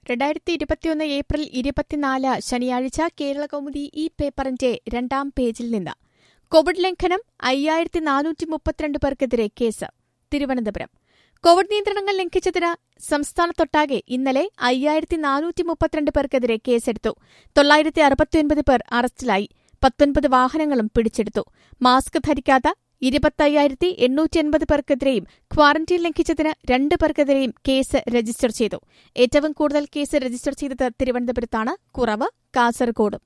2021 April 24 ശനിയാഴ്ച കേരളകൗമുദി ഈ പേപ്പറിന്റെ 2ാം പേജിൽ നിന്ന് കോവിഡ് ലംഘനം 5432 പേർക്കെതിരെ കേസ്. തിരുവനന്തപുരം. കോവിഡ് നിയന്ത്രണങ്ങൾ ലംഘിച്ചതിന് സംസ്ഥാനത്തൊട്ടാകെ ഇന്നലെ 5432 പേർക്കെതിരെ കേസെടുത്തു. 969 പേർ അറസ്റ്റിലായി. 19 വാഹനങ്ങളും പിടിച്ചെടുത്തു. മാസ്ക് ധരിക്കാത്ത 25,880 പേർക്കെതിരെയും ക്വാറന്റീൻ ലംഘിച്ചതിന് 2 പേർക്കെതിരെയും കേസ് രജിസ്റ്റർ ചെയ്തു. ഏറ്റവും കൂടുതൽ കേസ് രജിസ്റ്റർ ചെയ്തത് തിരുവനന്തപുരത്താണ്, കുറവ് കാസർഗോഡും.